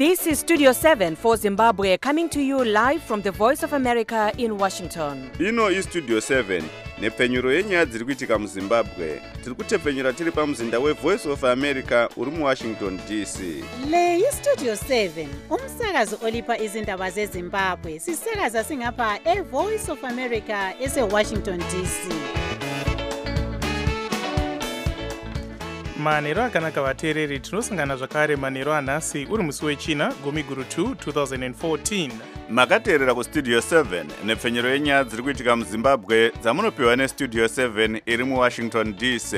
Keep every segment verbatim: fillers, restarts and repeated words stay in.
This is Studio seven for Zimbabwe, coming to you live from the Voice of America in Washington. Ino is Studio seven, nepfenyuro yenyaya dziri kuitika muZimbabwe. Tiri kutepfenyura tiri pamuzinda weVoice of America uri muWashington D C. Le yi Studio seven, umsakazo olipa izindaba zeZimbabwe. Sisakaza singapha eVoice of America eseWashington D C. manero akanaka vateereri, tinosangana zvakare manero anhasi uri musi wechina gumi guru two twenty fourteen. Makateerera kuStudio seven nepfenyuro yenyaya dziri kuitika muZimbabwe dzamunopiwa neStudio seven iri muWashington D C.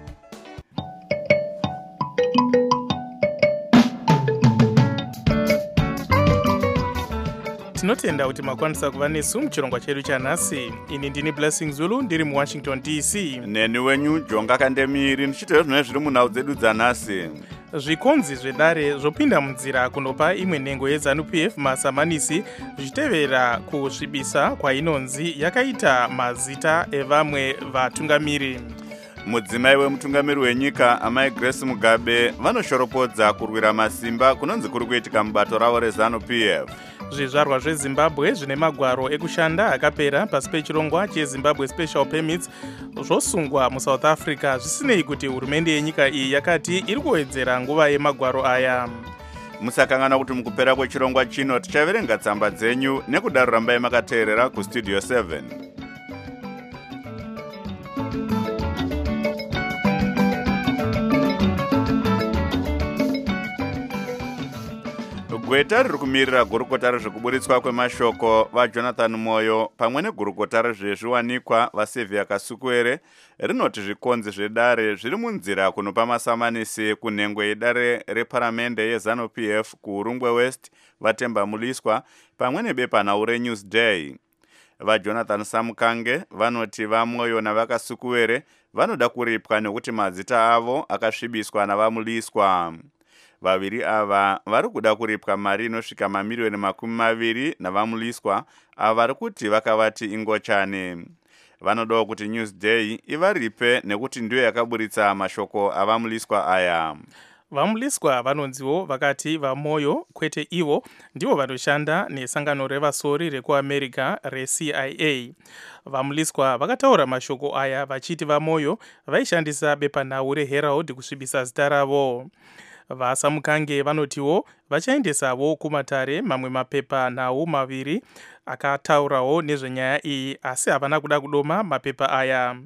tinotenda kuti makwanisa kuva nesu muchirongwa chedu chanhasi. Ini ndini Blessing Zulu ndiri muWashington D C. Neni wenyu Jonga Kandemiri ndichiteera zvine zviri munhau dzedu dzanhasi. Zvikonzi zvedare zvopinda munzira kunopa imwe nhengo yeZANU-P F masamanisi zvichitevera kusvibisa kwainonzi yakaita mazita evamwe vatungamiri. Mudzimai wemutungamiri wenyika amai Grace Mugabe vanoshoropodza kurwira masimba kunonzi kuri kuitika mubato ravo reZANU-P F. Zvizvarwa zveZimbabwe zvine magwaro ekushanda akapera pasi pechirongwa cheZimbabwe Special Permits zvosungwa muSouth Africa, zvisinei kuti hurumende yenyika iyi yakati iri kuwedzera nguva yemagwaro aya. Musakangana kuti mukupera kwechirongwa chino tichaverenga tsamba dzenyu nekudaro rambai makateerera kuStudio seven. Gweta riri kumirira gurukota rezvekuburitswa kwemashoko vaJonathan Moyo pamwe negurukota rezvezviwanikwa vaSylvia Kasukwere rinoti zvikonzi zvedare zviri munzira kunopa masamanisi kunhengo yedare reparamende yeZANU-P F kuUrungwe West vaTemba Muliswa pamwe nebepanhau reNewsday. VaJonathan Samukange vanoti vaMoyo navakasukuwere vanoda kuripwa nekuti mazita avo akasvibiswa navamuliswa. Vaviri ava vari kuda kuripwa mari inosvika mamiliyoni makumi maviri navamuliswa ava vari kuti vakavati ingochane. Vanodawo kuti Newsday ivaripe nekuti ndiyo yakaburitsa mashoko avamuliswa aya. Vamuliswa vanonziwo vakati vaMoyo kwete ivo ndivo vanoshanda nesangano revasori rekuAmerica reC I A. Vamuliswa vakataura mashoko aya vachiti vaMoyo vaishandisa bepanhau reHerald kusvibisa zita ravo. VaSamukange vanotiwo vachaendesavo kumatare mamwe mapepa nhau maviri akataurawo nezvenyaya iyi, asi havana kuda kudoma mapepa aya.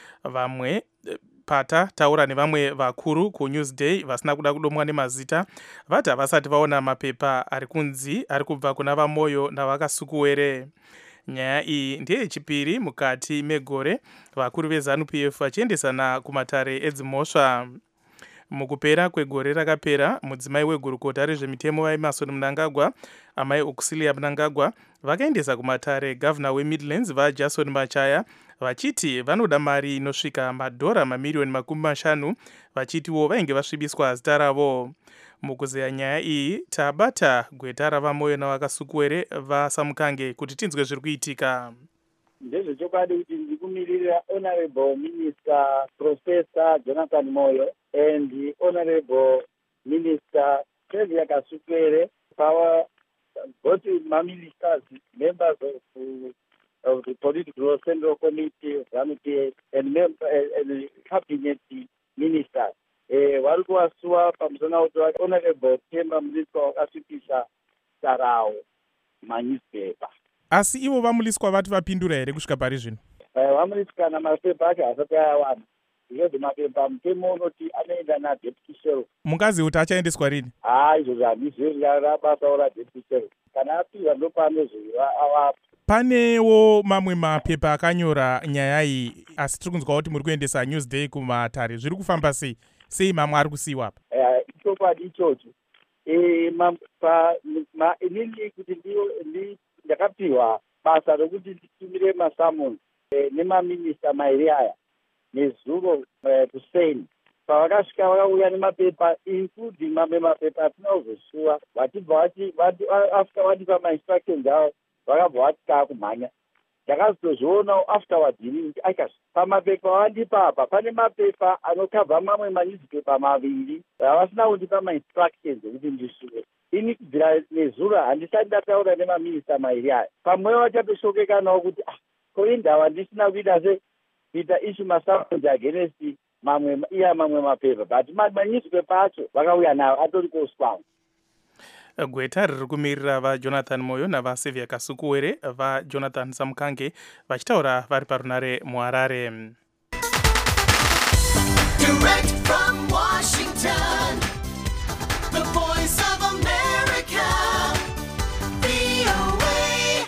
Vamwe pata taura nevamwe vakuru kuNewsday vasina kuda kudomwa nemazita vati havasati vaona mapepa ari kunzi ari kubva kuna vaMoyo navakasukuwere. Nyaya iyi ndeyechipiri mukati megore vakuru veZANU-P F vachiendesana kumatare edzimhosva. Mukupera kwegore rakapera, mudzimai wegurukota rezvemitemo vaEmmerson Mnangagwa, amai Auxilia Mnangagwa, vakaendesa kumatare gavana weMidlands vaJason Machaya vachiti vanoda mari inosvika madhora mamiliyoni makumi mashanu vachitiwo vainge vasvibiswa zita ravo. Mukuzeya nyaya iyi tabata gweta ravaMoyo navakasukuwere vaSamukange kuti tinzwe zviri kuitika. Ndezvechokwadi kuti ndikumirira Honorable Minister Professor Jonathan Moyo and the Honorable Minister Sylvia Kasukwere, our both ministers, members of, uh, of the Political Central Committee of ZANU-P F and, member, uh, and the Cabinet Ministers. Vari kuvasuwa pamusana kuti Honorable Temba Muliswa wakasvipisa sarao manewspaper. Asi ivo vamuliswa vati vapindura here kusvika pari zvino? Vamuliswa namapepa ake hasati ayawana. Because mapepa mutemo unoti anoenda naDeputy Sheriff. Mungazi kuti achaendeswa rini? Ah, izvo handizvi rabasa raDeputy Sheriff. Kana apihwa ndopaanozova. Panewo mamwe mapepa akanyora nyaya iyi, asi tiri kunzwa kuti muri kuendesa Newsday kumatare. Zviri kufamba sei? Sei mamwe ari kusiyiwa apa? Ichokwadi ichocho. Inini kuti ndiyo ndakapiwa basa rokuti nditumire masamoni nemaminista mairi aya nezuro kuSaini. Pavakasvika vakauya nemapepa including mamwe mapepa atina kuzosuwa vachibva after vatipa mainstructions avo vakabva vati taakumhanya. Ndakazozviona afterwards ini aika pamapepa vandipa apa pane mapepa anokabva mamwe manewspaper maviri avasina kundipa mainstructions ekuti ndisuwe. ini kubvira nezuro handisati ndataura nemaminista mairi aya. Pamweyo vachatoshokekanavo kuti ah, koindava ndisina kuita se kuita ishu masaunds against mamwe iya mamwe mapepa, but manewspaper acho vakauya nawo atori kospamu. Gweta riri kumirira vaJonathan Moyo navaSylvia Kasukuwere vaJonathan Samukange vachitaura vari parunare muHarare. Direct from Washington, the voice of America, V O A.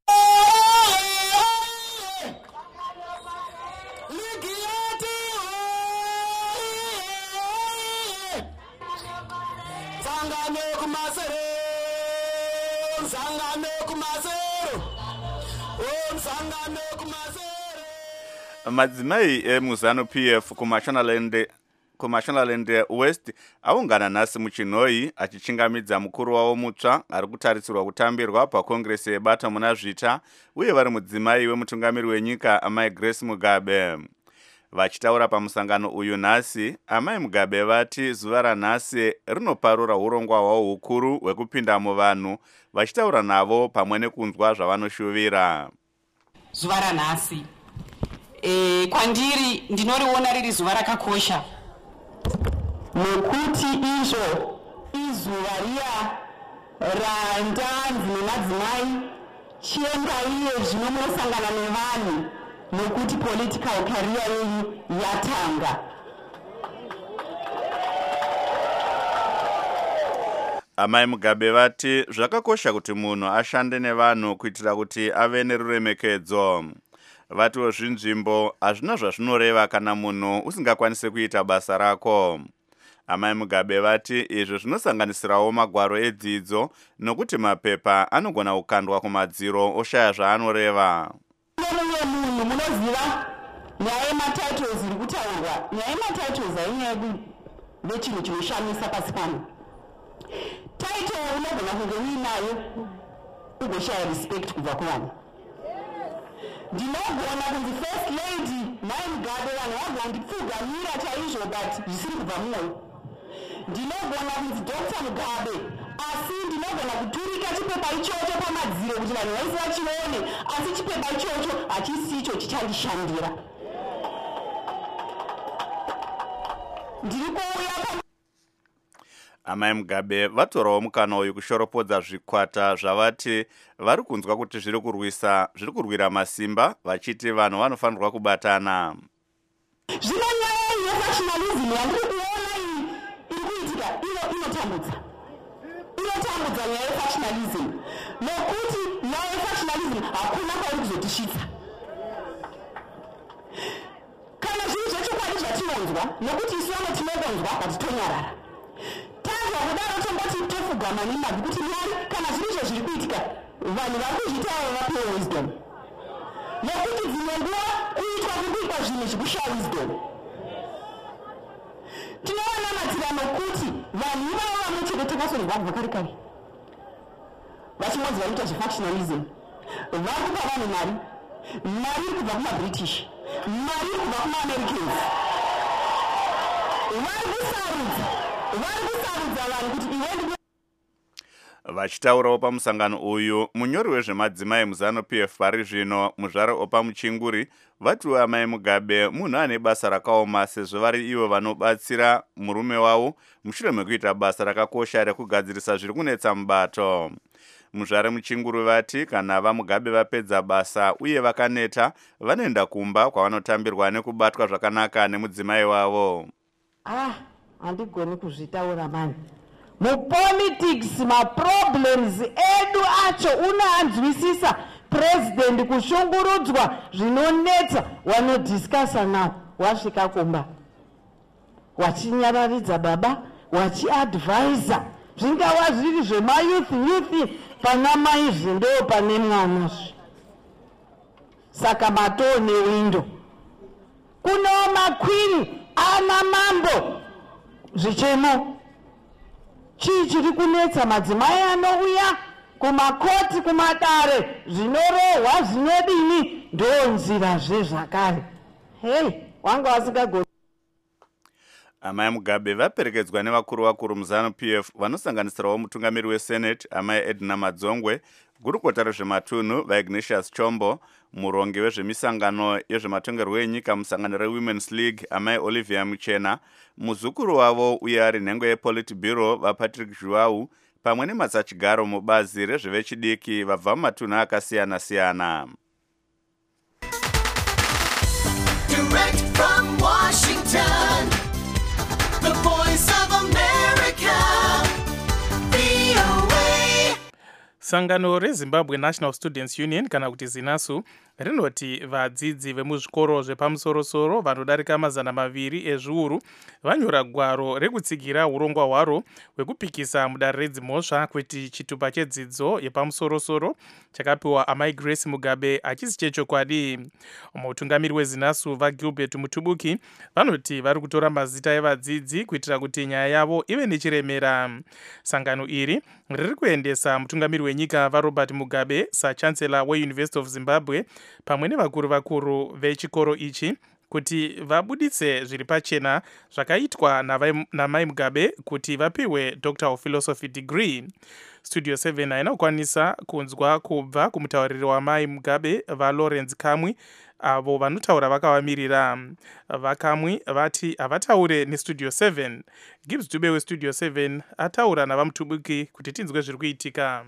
Sangane kumasere, sangane kumasere, oh sangane kumasere. Madzimai emuZanu P F kuMashonaland kuMashonaland West aungana nhasi muChinhoyi achichingamidza mukuru wavo mutsva ari kutarisirwa kutambirwa pakongresi yebata muna Zvita, uye vari mudzimai wemutungamiri wenyika Amai Grace Mugabe. Vachitaura pamusangano uyu nhasi, Amai Mugabe vati zuva ranhasi rinoparura urongwa hwavo hukuru hwekupinda muvanhu, vachitaura navo pamwe nekunzwa zvavanoshuvira. Zuva ranhasi E, kwandiri ndinoriona riri zuva rakakosha nekuti izvo izuva riya randanzi nemadzimai chiengaiye zvino munosangana nevanhu nekuti political career yenyu yatanga. Amai Mugabe vati zvakakosha kuti munhu ashande nevanhu kuitira kuti ave neruremekedzo. Vatiwo zvinzvimbo hazvina zvazvinoreva kana munhu usingakwanise kuita basa rako. Amai Mugabe vati izvo zvinosanganisirawo magwaro edzidzo nokuti mapepa anogona kukandwa kumadziro oshaya zvaanoreva. Mumwe munhu munoziva nyaya yematitles iri kutaurwa. Nyaya yematitles hainyaya nechinhu chinoshamisa pasi pano. Title unogona kunge uinayo ugoshaya respect kubva kuvanhu. Ndinogona kunzi first lady Mai Mugabe vanhu vagondipfugamira chaizvo but zvisiri kubva mumwoyo. Ndinogona kunzi Doctor Mugabe asi ndinogona kuturika chipepa ichocho pamadziro kuti vanhu vaise vachione, asi chipepa ichocho hachisi icho chichandishandira. Ndiri kuuya pa Amai Mugabe vatorawo mukana uyu kushoropodza zvikwata zvavati vari kunzwa kuti zviri kurwisa zviri kurwira masimba, vachiti vanhu vanofanirwa kubatana. Zvino nyaya yefashionalism yandiri kuona iyi iri kuitika ino inotambudza. Inotambudza nyaya yefashionalism nokuti nyaya yefashionalism hakuna kwairi kuzotisvitsa. Kana zvinhu zvechokwadi zvatinonzwa nokuti isu vamwe tinogonzwa hatitonyarara. Kudaro tomboti tofugama nemabvi kuti Mwari kana zviri izvo zviri kuitika vanhu vari kuzvitaura vapewe wisdom. Nokuti dzimwe nguva kuitwa kukuitwa zvinhu zvikushaya wisdom. Tinowanamatira nokuti vanhu ivavo vamwe chete takasonerwa kubva kare kare vachimodzi vanoita zvefactionalism vari kupa vanhu mari. Mari iri kubva kumaBritish, mari iri kubva kumaAmericans. Vari kusarudza vari kusarudza vanhu kuti iwe ndi. Vachitaurawo pamusangano uyu, munyori wezvemadzimai muZanu P F pari zvino Muzvare Opa Muchinguri vatiwo Amai Mugabe munhu ane basa rakaoma sezvo vari ivo vanobatsira murume wavo mushure mekuita basa rakakosha rekugadzirisa zviri kunetsa mubato. Muzvare Muchinguri vati kana vaMugabe vapedza basa uye vakaneta vanoenda kumba kwavanotambirwa nekubatwa zvakanaka nemudzimai wavo. Ah, handigoni kuzvitaura mani. Mupolitics maproblems edu acho unoanzwisisa president kushungurudzwa zvinonetsa wanodiscussa nawo wasvika kumba wachinyararidza baba wachiadvisa zvingava zviri zvemayouth youth pana mai zvindo pane mwana. Saka matoo newindo kuno makwini ana mambo zvichemo chii chiri kunetsa madzimai anouya kumakoti kumadare zvinorohwa zvinodini ndo nzira zvezvakare. Hei wanga wasingagoni. amai Mugabe vaperekedzwa nevakuru vakuru muZANU-P F vanosanganisirawo mutungamiri weSenate amai Edna Madzongwe, gurukota rezvematunhu vaIgnatius Chombo, murongi wezvemisangano yezvematongerwo enyika musangano reWomen's League amai Olivia Muchena, muzukuru wavo uye ari nhengo yePolitburo vaPatrick Zhuau, pamwe nematsachigaro mubazi rezvevechidiki vabva mumatunhu akasiyana-siyana. Direct from Washington, the voice of America, V O A. Sangano reZimbabwe National Students Union kana kuti ZINASU rinoti vadzidzi vemuzvikoro zvepamusoro-soro vanodarika mazana maviri ezviuru vanyora gwaro rekutsigira urongwa hwaro hwekupikisa mudare redzimhosva kuti chitupa chedzidzo yepamusoro-soro chakapiwa amai Grace Mugabe achisi chechokwadi. Mutungamiri weZINASU vaGilbert Mutubuki vanoti vari kutora mazita evadzidzi kuitira kuti nyaya yavo ive nechiremera. Sangano iri riri kuendesa mutungamiri wenyika vaRobert Mugabe sachancellor weUniversity of Zimbabwe pamwe nevakuru vakuru vechikoro ichi kuti vabuditse zviri pachena zvakaitwa namai Mugabe kuti vapiwe Doctor of Philosophy degree. Studio seven haina kukwanisa kunzwa kubva kumutauriri wamai Mugabe vaLawrence Kamwi avo vanotaura vakavamirira. Vakamwi vati havataure neStudio seven. Gibbs Dube weStudio seven ataura navaMutubuki kuti tinzwe zviri kuitika.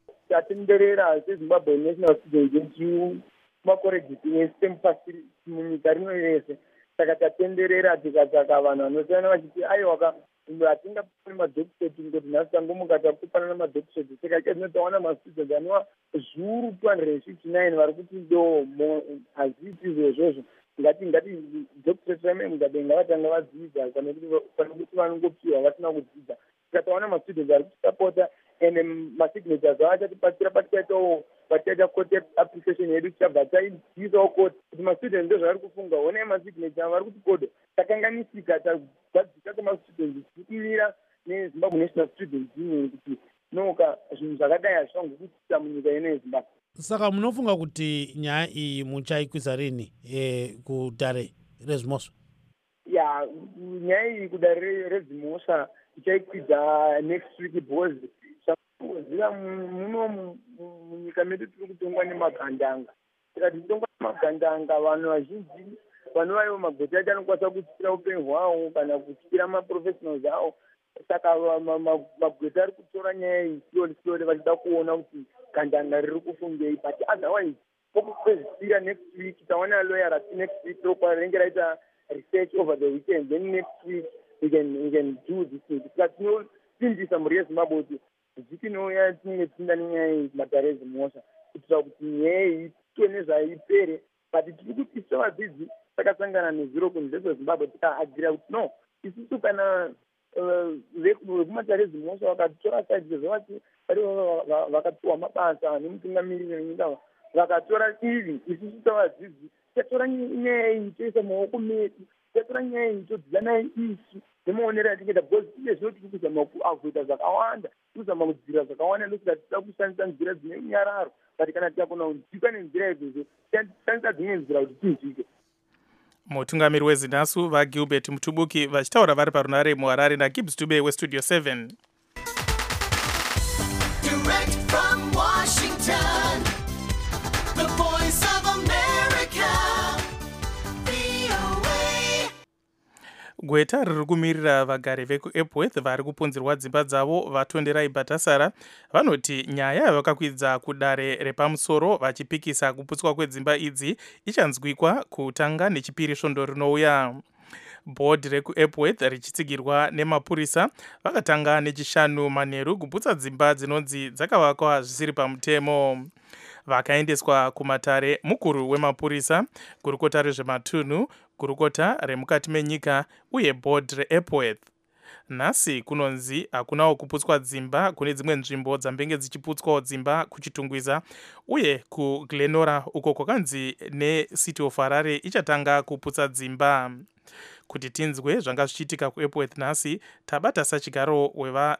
Tatenderera seZimbabwe National Students Union makoregisi nestem facility munyika rino rese. Saka tatenderera tikatsvaka vanhu vanosiyana vachiti aiwa hatingapani madhokiteti ngoti nhasi tangomuka takupana namadhokiteti. Saka tinotawana mastudents anova zviuru two hundred fifty-nine vari kuti ndo hazviiti izvozvozvo. Ngati ngati dhokiteti ramai Mugabe ngavatanga vadzidza pane kuti vanongopiwa vasina kudzidza. Saka tawana mastudents ari kutisapota ene masignatures avo achatibatsira patikaitawo patikaita court application yedu tichabva taidzisawo court kuti mastudents ndozvavari kufunga. Honai masignature vari kuti kodo takanganisika tagadzika kwemastudents tichimira neZimbabwe National Students Union kuti noka zvinhu zvakadai hazvangokutita munyika ino yeZimbabwe. Saka munofunga kuti nyaya iyi muchaikwisa rini eh, kudare rezimhosva? Ya, nyaya iyi kudare rezimhosva tichaikwidza next week because zviva muno munyika medu tiri kutongwa nemagandanga. Saka tichitongwa nemagandanga vanhu vazhinji vanovaiwo magweta acho anokwanisa kutyira upenyu hwavo kana kutyira maprofessionals avo. Saka magweta ari kutora nyaya iyi slowly slowly vachida kuona kuti gandanga riri kufungei, but otherwise pokupedzisira next week tawana lawyer ati next week ropa rinenge raita research over the weekend, then next week we can we can do this thing. Saka tinosimbisa mhuri yeZimbabwe kuti zvitinouya tinenge tichiinda nenyaya iyi madare ezimhosva kuitira kuti nyaya iyi tive nezvaipere, but tiri kuti sevadzidzi takasangana nezero kunzvese weZimbabwe tikaagirira kuti no isusu kana vekumadare ezimhosva vakatora saidi zvavati varivo vakapiwa mabasa nemutungamiri wenyika vakatora iri, isusu sevadzidzi tatora nyaya iyi toisa maoko medu, tatora nyaya iyi todzidza nayo isu nemaonero atingaita because ine zvino tiri kuzama kuavoida zvakawanda, tiri kuzama kudzivirira zvakawanda ndokuti tida kushandisa nzira dzine unyararo, but kana tikakona kunzvika nenzira idzodzo tishandisa dzimwe nzira kuti tinzvike. Mutungamiri weZINASU vaGilbert Mutubuki vachitaura vari parunare muHarare naGibbs Dube weStudio seven. Direct from Washington, the voice of America, V O A. Gweta riri kumirira vagari vekuEpworth vari kupunzirwa dzimba dzavo vatonderai Bhatasara vanoti nyaya yavakakwidza kudare repamusoro vachipikisa kuputswa kwedzimba idzi ichanzwikwa kutanga nechipiri svondo rinouya. Bhodhi rekuEpworth richitsigirwa nemapurisa vakatanga nechishanu manheru kuputsa dzimba dzinonzi dzakavakwa zvisiri pamutemo. Vakaendeswa kumatare mukuru wemapurisa, gurukota rezvematunhu, gurukota remukati menyika uye bhodhi reEpworth. Nhasi kunonzi hakunawo kuputswa dzimba kune dzimwe nzvimbo dzambenge dzichiputswawo dzimba kuchitungwiza uye kuGlenora uko kwakanzi neCity of Harare ichatanga kuputsa dzimba. Kuti tinzwe zvanga zvichiitika kuEpworth nhasi, tabata sachigaro weva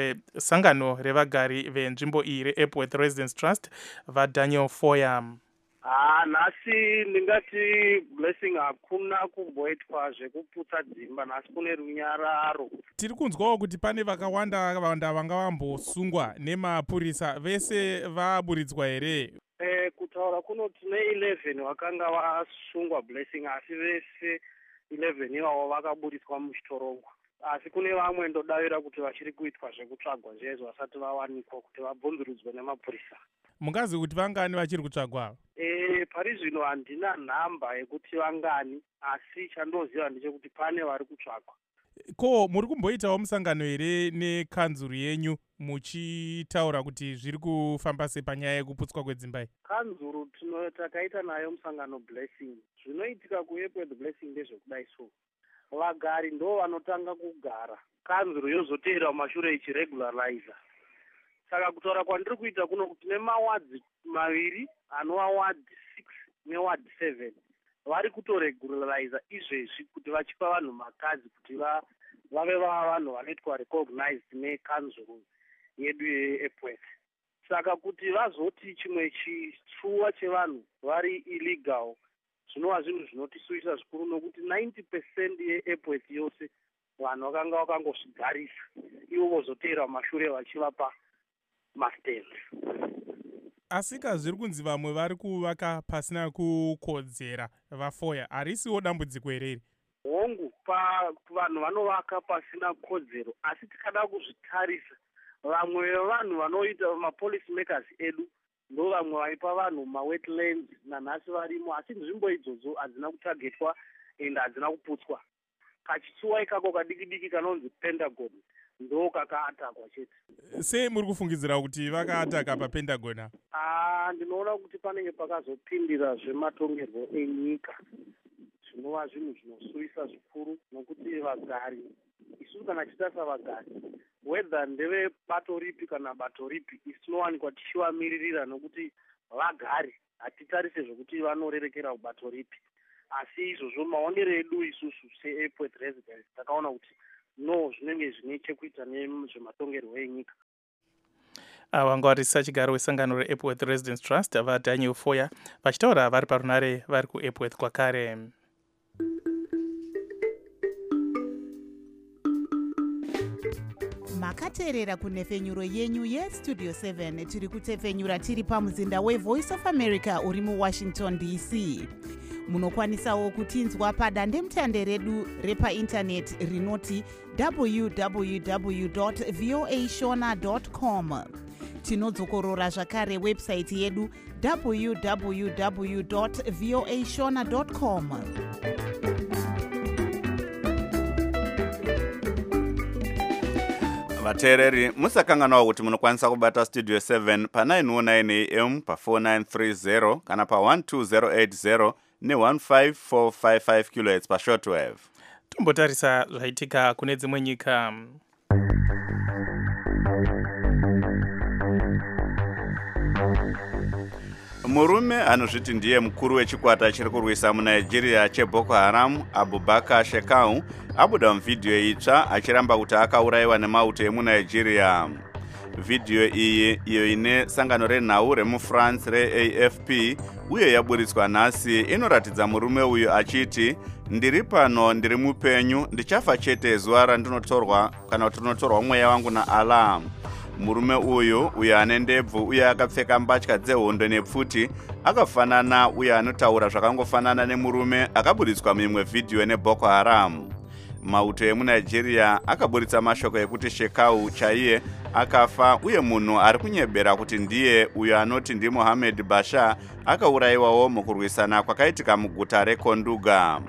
wesangano revagari venzvimbo iyi reEpworth Residence Trust vaDaniel Foyer. Ah, nhasi ndingati Blessing hakuna kumboitwa zvekuputsa dzimba, nhasi kune runyararo. Tiri kunzwawo kuti pane vakawanda vanda vanga vambosungwa nemapurisa, vese vaburidzwa here? Eh, kutaura kuno tine eleven vakanga vasungwa Blessing, asi vese eleven ivavo vakaburitswa muchitorongo. Asi kune vamwe ndodavira kuti vachiri kuitwa zvekutsvagwa zvezvo vasati vawanikwa kuti vabvunzurudzwe nemapurisa. Mungazi kuti vangani vachiri kutsvagwa? Eh, pari zvino handina nhamba yekuti vangani, asi chandoziva ndechekuti pane vari kutsvagwa. Ko muri kumboitawo musangano here nekanzuru yenyu muchitaura kuti zviri kufamba sei panyaya yekuputswa kwedzimba iyi? Kanzuru tino takaita nayo musangano Blessing. Zvinoitika kuEpworth Blessing ndezvekudai so. Vagari ndo vanotanga kugara, kanzuru yozoteera kumashure ichiregulariza. Saka kutaura kwandiri kuita kuno kuti tine mawadzi maviri anova ward six neward seven vari kutoregulariza izvezvi kuti vachipa vanhu makadzi kuti va vave vava vanhu vanoitwa recognized nekanzuru yedu yeEpworth. Saka kuti vazoti chimwe chitsuwa chevanhu vari illegal zvinova zvinhu zvinotisuisa zvikuru nokuti ninety percent yeEpworth yose vanhu vakanga vakangozvigarisa, ivo vozoteera kumashure vachivapa masters. Asika zviri kunzi vamwe vari kuvaka pasina kukodzera vafoya, harisiwo dambudziko hereri? Hongu, pa vanhu vanovaka pasina kodzero, asi tikada kuzvitarisa vamwe vanhu vanoita mapolice makers edu ndo vamwe vaipa vanhu mawetlands nanhasi varimo, asi nzvimbo idzodzo hadzina kutargetwa ende hadzina kuputswa. Kachitsuwa ikako kadiki diki kanonzi Pentagon ndo kakaatakwa chete. Sei muri kufungidzira kuti vakaataka paPentagon? Ah, ndinoona kuti panenge pakazopindira zvematongerwo enyika. Zvinova zvinhu zvinosuisa zvikuru nokuti vagari, isu kana titarisa vagari, whether ndeve bato ripi kana bato ripi, isi tinowanikwa tichivamiririra nokuti vagari, hatitarise zvokuti vanorerekera kubato ripi. Asi izvozvo maonero edu isusu seEpworth residents takaona kuti no, zvinenge zvine chekuita nezvematongerwo enyika. Vanga vari sachigaro wesangano reEpworth Residents Trust vaDaniel Foya vachitaura vari parunare vari kuEpworth kwakare. makateerera kunhefenyuro yenyu yestudio seven tiri kutefenyura tiri pamuzinda wevoice of America uri muWashington D C. Munokwanisawo kutinzwa padandemutande redu repaindaneti rinoti w w w dot voa shona dot com. Tinodzokorora zvakare website yedu w w w dot voa shona dot com. vateereri musakanganwa kuti munokwanisa kubata studio seven pa nine oh nine a m pa four nine three zero kana pa one two zero eight zero ne one five four five five kilohertz pa shortwave. Tombotarisa zvaitika kune dzimwe nyika. Murume anozviti ndiye mukuru wechikwata chiri kurwisa muNigeria cheBoko Haram, Abubakar Shekau, abuda muvhidhiyo itsva achiramba kuti akaurayiwa nemauto emuNigeria. Vhidhiyo iyi iyo ine sangano renhau remuFrance reA F P uye yaburitswa nhasi inoratidza murume uyu achiti, ndiri pano ndiri mupenyu, ndichafa chete zuva randinotorwa kana kuti ndinotorwa mweya wangu naAllah. Murume uyu uyo ane ndebvu uye akapfeka mbatya dzehondo nepfuti akafanana uye anotaura zvakangofanana nemurume akaburitswa mimwe vhidhiyo neBoko Haram. Mauto emuNigeria akaburitsa mashoko ekuti Shekau chaiye akafa uye munhu ari kunyebera kuti ndiye uyo anoti ndi Mohammed Basha akaurayiwawo mukurwisana kwakaitika muguta reKonduga.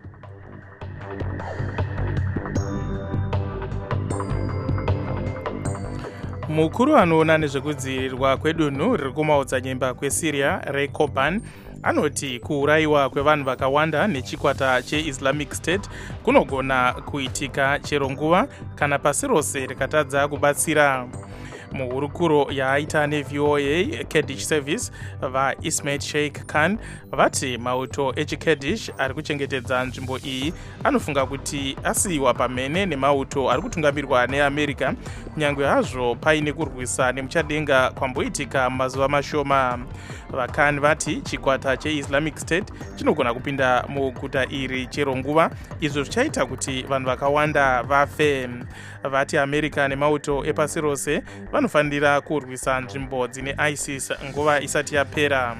Mukuru anoona nezvekudzivirirwa kwedunhu riri kumaudza nyemba kweSyria reKoban anoti kuurayiwa kwevanhu vakawanda nechikwata cheIslamic State kunogona kuitika chero nguva kana pasi rose rikatadza kubatsira. muhurukuro yaaita neV O A Kurdish Service vaIsmail Sheikh Khan vati mauto echikurdish ari kuchengetedza nzvimbo iyi anofunga kuti asiyiwa pamhene nemauto ari kutungamirwa neAmerica kunyange hazvo paine kurwisa nemuchadenga kwamboitika mazuva mashoma. VaKhan vati chikwata cheIslamic State chinogona kupinda muguta iri chero nguva, izvo zvichaita kuti vanhu vakawanda vafe. Vati America nemauto epasi rose vanofanira kurwisa nzvimbo dzine ISIS nguva isati yapera.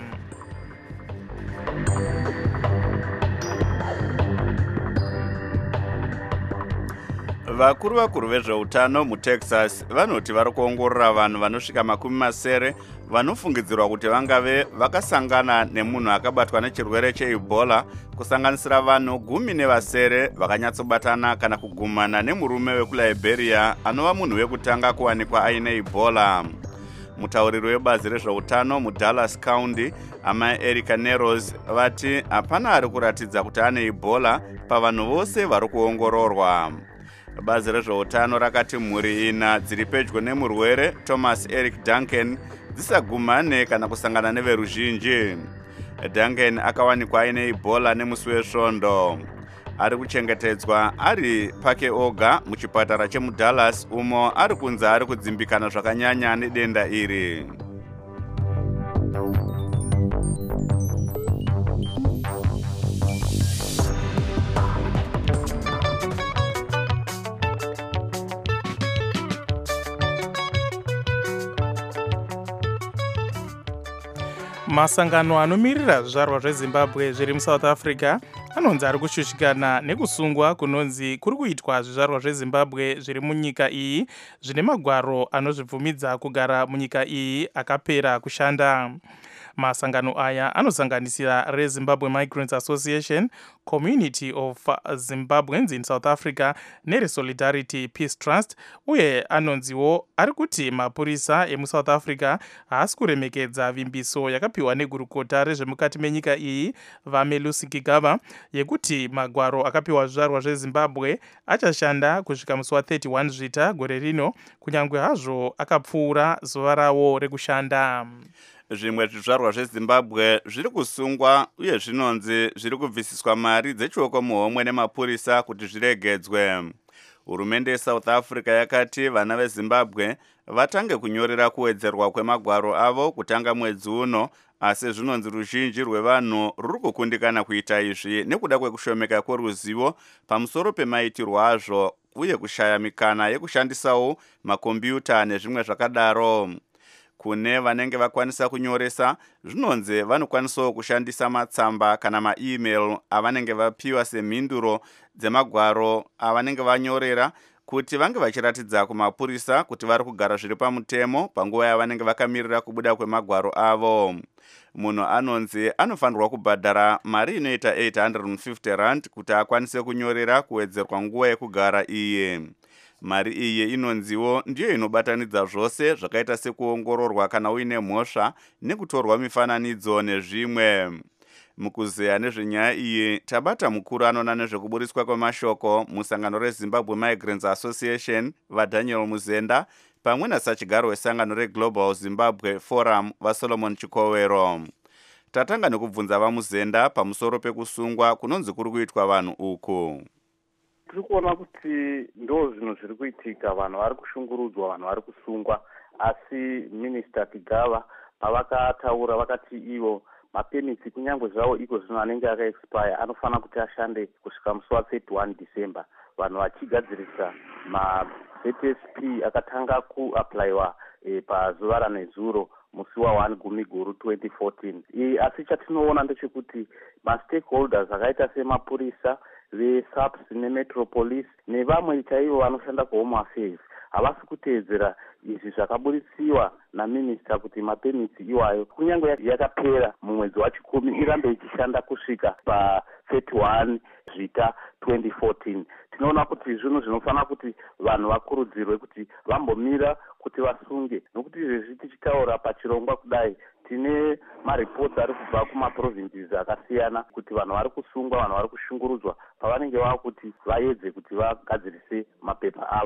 Vakuru vakuru vezveutano muTexas vanoti vari kuongorora vanhu vanosvika makumi masere vanofungidzirwa kuti vangave vakasangana nemunhu akabatwa nechirwere cheEbola, kusanganisira vanhu gumi nevasere vakanyatsobatana kana kugumana nemurume wekuLiberia anova munhu wekutanga kuwanikwa aine Ebola. Mutauriri webazi rezveutano muDallas County amai Erica Neros vati hapana ari kuratidza kuti ane Ebola pavanhu vose vari kuongororwa. Bazi rezveutano rakati mhuri ina dziri pedyo nemurwere Thomas Eric Duncan dzisagumane kana kusangana neveruzhinji. Duncan akawanikwa aine Ebola nemusi wesvondo. Ari kuchengetedzwa ari pake oga muchipatara chemuDallas umo ari kunzi ari kudzimbikana zvakanyanya nedenda iri. Masangano anomirira zvizvarwa zveZimbabwe zviri muSouth Africa anonzi ari kushushikana nekusungwa kunonzi kuri kuitwa zvizvarwa zveZimbabwe zviri munyika iyi zvine magwaro anozvibvumidza kugara munyika iyi akapera kushanda. Masangano aya anosanganisira reZimbabwe Migrants Association, Community of Zimbabweans in South Africa nereSolidarity Peace Trust, uye anonziwo ari kuti mapurisa emuSouth Africa haasi kuremekedza vimbiso yakapiwa negurukota rezvemukati menyika iyi vaMelusi Kigava yekuti magwaro akapiwa zvizvarwa zveZimbabwe achashanda kusvika musi wa31 Zvita gore rino, kunyange hazvo akapfuura zuva rawo rekushanda. Zvimwe zvizvarwa zveZimbabwe zviri kusungwa uye zvinonzi zviri kubvisiswa mari dzechioko muhomwe nemapurisa kuti zviregedzwe. Hurumende yeSouth Africa yakati vana veZimbabwe vatange kunyorera kuwedzerwa kwemagwaro avo kutanga mwedzi uno, asi zvinonzi ruzhinji rwevanhu ruri kukundikana kuita izvi nekuda kwekushomeka kweruzivo pamusoro pemaitirwo azvo uye kushaya mikana yekushandisawo makombiyuta nezvimwe zvakadaro. Kune vanenge vakwanisa kunyoresa, zvinonzi vanokwanisawo kushandisa matsamba kana maemail avanenge vapiwa semhinduro dzemagwaro avanenge vanyorera kuti vange vachiratidza kumapurisa kuti vari kugara zviri pamutemo panguva yavanenge vakamirira kubuda kwemagwaro avo. Munhu anonzi anofanirwa kubhadhara mari inoita eight hundred fifty rand kuti akwanise kunyorera kuwedzerwa nguva yekugara iye. Mari iyi inonziwo ndiyo inobatanidza zvose zvakaita sekuongororwa kana uine mhosva nekutorwa mifananidzo nezvimwe. Mukuzeya nezvenyaya iyi tabata mukuru anona nezvekuburiswa kwemashoko musangano reZimbabwe Migrants Association vaDaniel Muzenda pamwe nasachigaro wesangano reGlobal Zimbabwe Forum vaSolomon Chikowero. Tatanga nekubvunza vaMuzenda pamusoro pekusungwa kunonzi kuri kuitwa vanhu uku. Tiri kuona kuti ndo zvinhu zviri kuitika, vanhu vari kushungurudzwa, vanhu vari kusungwa, asi Minister Kigava pavakataura vakati ivo mapenisi kunyange zvavo iko zvino anenge akaexpire anofana kuti ashande kusvika musi wa31 December, vanhu vachigadzirisa ma-Z S P akatanga kuapplywa e, pazuva ranezuro musi wa1 gumi guru twenty fourteen. E, asi chatinoona ndechekuti ma-stakeholders akaita semapurisa veSAPS neMetropolis nevamwe chaivo vanoshanda kuHome Affairs havasi kuteedzera izvi zvakaburisiwa naminista kuti mapenisi iwayo kunyange yakapera mumwedzi wachikumi irambe ichishanda kusvika pa31 Zvita twenty fourteen. Tinoona kuti zvinhu zvinofana kuti vanhu vakurudzirwe kuti vambomira kuti vasunge, nokuti izvezvi tichitaura pachirongwa kudai tine maripoti ari kubva kumaprovinces akasiyana kuti vanhu vari kusungwa, vanhu vari kushungurudzwa pavanenge vava kuti vaedze kuti vagadzirise mapepa avo.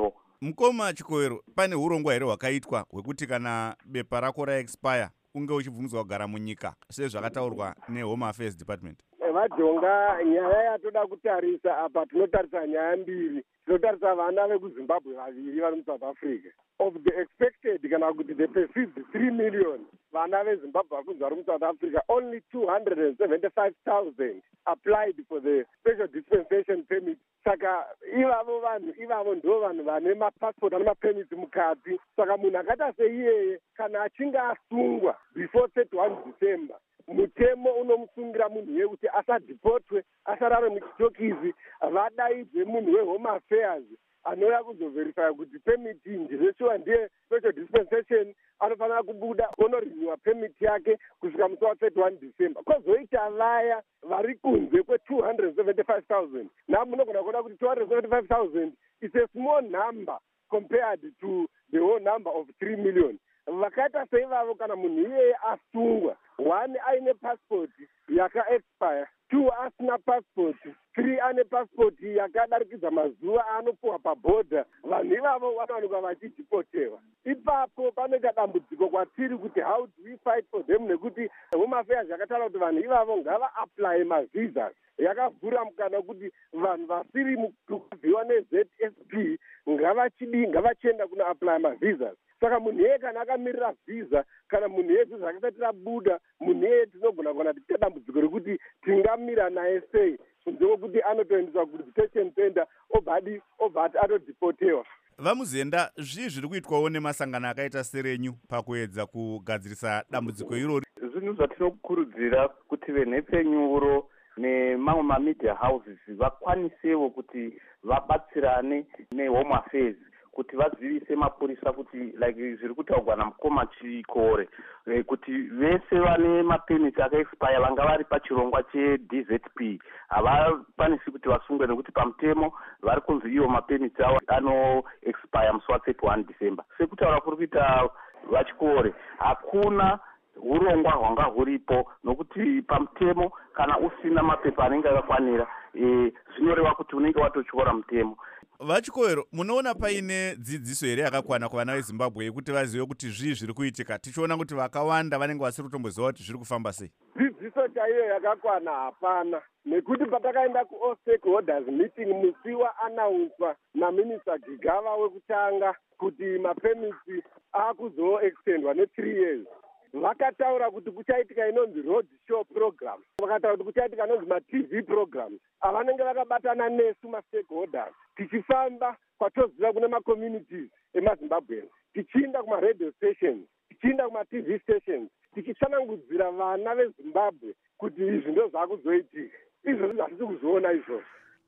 Mukoma Chikoero, pane urongwa here hwakaitwa hwekuti kana bepa rako raexpire unge uchibvumidzwa kugara munyika sezvakataurwa neHome Affairs Department? Vajonga, nyaya yatoda kutarisa apa tinotarisa nyaya mbiri. Tinotarisa vana vekuZimbabwe vaviri vari muSouth Africa. Of the expected, kana kuti the perceived three million vana veZimbabwe vakunzi vari muSouth Africa, only two hundred seventy-five thousand applied for the special dispensation permit. Saka ivavo vanhu ivavo ndo vanhu vane mapassport ane mapemiti mukati. Saka munhu akaita seiyeye kana achinge asungwa before thirty-one December, mutemo unomusungira munhu wekuti asadhipotwe, asarare muchitokizi, vadaidze munhu weHome Affairs anouya kuzoverifya kuti pemiti ndizveshuwa ndiye special dispensation, anofanira kubuda onorinyiwa pemiti yake kusvika musi wa thirty-one December. Kwozoita vaya vari kunze kwe-two hundred seventy-five thousand. Now munogona kuona kuti two hundred seventy-five thousand is a small number compared to the whole number of three million. Vakaita seivavo kana munhu iyeye asungwa, one aine passport yaka-expire, two asina passport, three ane passport yakadarikidza mazuva anopuwa pabhodha, vanhu ivavo vanowanikwa vachidhipotewa. Ipapo panoita dambudziko kwatiri kuti how do we fight for them, nekuti Home Affairs yakataura kuti vanhu ivavo ngava-apply mavisas. Yakavhura mukana kuti vanhu vasiri mukubviwa ne-Z S P ngavachidi ngavachienda kuno apply mavisas. Saka munhu yeye kana akamirira visa, kana munhu yeye visa akasati rabuda, munhu yeye tinogona kuona tiita dambudziko rekuti tingamira naye sei kunze kwokuti anotoendeswa kudetention center obadi obati atodhipotewa. VaMuzenda, zvii zviri kuitwawo nemasangano akaita serenyu pakuedza kugadzirisa dambudziko irori? Zvinhu zvatinokurudzira kuti venhepfenyuro nemamwe mamedia houses vakwanisewo kuti vabatsirane neHome Affairs kuti vadzivise mapurisa kuti like zviri kutaurwa naMukoma Chikore e, kuti vese vane mapemiti akaexpire vanga vari pachirongwa cheD Z P havakwanisi kuti vasungwe nekuti pamutemo vari kunzi ivo mapemiti avo anoexpire musi wa-thirty-one December. Sekutaura kuri kuita vaChikore, hakuna urongwa hwanga huripo nokuti pamutemo kana usina mapepa anenge akakwanira e, zvinoreva kuti unenge watotyora mutemo. VaChikoero, munoona paine dzidziso here yakakwana kuvana veZimbabwe yekuti vazive kuti zvii zviri kuitika? Tichiona kuti vakawanda vanenge vasiri kutomboziva kuti zviri kufamba sei. Dzidziso chaiyo yakakwana hapana, nekuti patakaenda ku stakeholders meeting musi wa-announcwa naMinista Gigava wekutanga kuti mapemiti akuzo-extendwa ne-three years. Vakataura kuti kuchaitika inonzi road show program, vakataura kuti kuchaitika inonzi ma-T V programs avanenge vakabatana nesu ma-stakeholders, tichifamba kwatoziva kune ma-communities emaZimbabwe, tichiinda kuma-radio stations, tichiinda kuma-T V stations, tichitsanangudzira vana veZimbabwe kuti izvi ndo zvakuzoitika. Izvozvo zvatisi kuzviona izvozvo.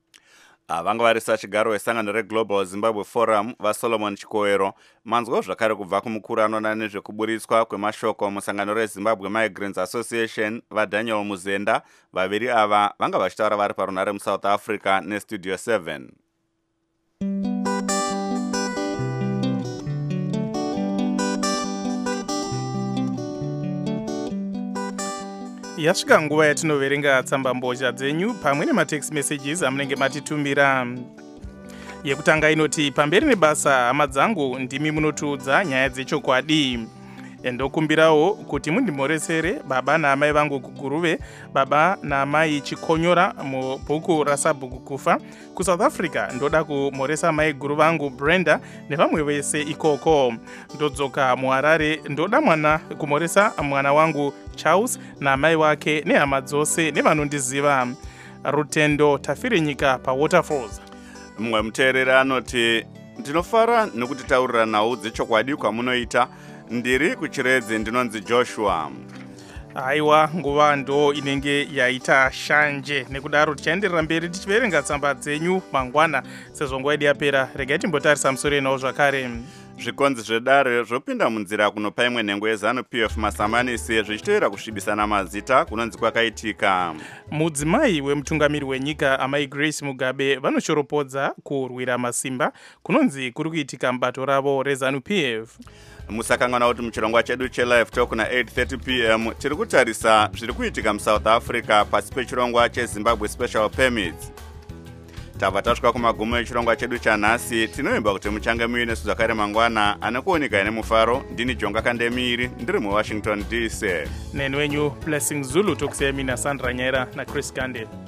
Vanga vari sachigaro wesangano reGlobal Zimbabwe Forum vaSolomon Chikoero. Manzwa zvakare kubva kumukuru anoona nezvekuburitswa kwemashoko musangano reZimbabwe Migrants Association vaDaniel Muzenda. Vaviri ava vanga vachitaura vari parunare muSouth Africa neStudio seven. Yasvika nguva yatinoverenga tsamba mbozha dzenyu pamwe nematext messages amunenge matitumira. Yekutanga inoti, pamberi nebasa hama dzangu ndimi munotiudza nyaya dzechokwadi. Ndokumbirawo kuti mundimhoresere baba naamai vangu kuguruve, baba naamai Chikonyora mubhuku rasabhuku kufa. KuSouth Africa ndoda kumhoresa mai guru vangu Brenda nevamwe vese ikoko. Ndodzoka muHarare ndoda mwana kumhoresa mwana wangu Charles naamai wake nehama dzose nevanondiziva. Rutendo Tafiri nyika paWaterfalls. Mumwe muteereri anoti, ndinofara nokutitaurira nhau dzechokwadi kwamunoita. Ndiri kuChiredzi, ndinonzi Joshua. Aiwa, nguva ndo inenge yaita shanje. Nekudaro tichaenderera mberi tichiverenga tsamba dzenyu mangwana sezvo nguva yedu yapera. Regai timbotarisa musoro enawo zvakare. Zvikonzi zvedare zvopinda munzira kunopa imwe nhengo yeZanu-P F masamanisi zvichiteera kusvibisana mazita kunonzi kwakaitika. Mudzimai wemutungamiri wenyika amai Grace Mugabe vanoshoropodza kurwira masimba kunonzi kuri kuitika mubato ravo reZanu-P F. Musakangana kuti muchirongwa chedu chelive talk na eight thirty p m tiri kutarisa zviri kuitika muSouth Africa pasi pechirongwa cheZimbabwe Special Permits. tabva tasvika kumagumo echirongwa chedu chanhasi. Tinoimba kuti muchange muine zvakare mangwana anokuonekai nemufaro. Ndini Jonga Kandemiri ndiri muWashington D C. Neni wenyu Blessing Zulu tokusiyai mina Sandra Nyera na Chris Gande.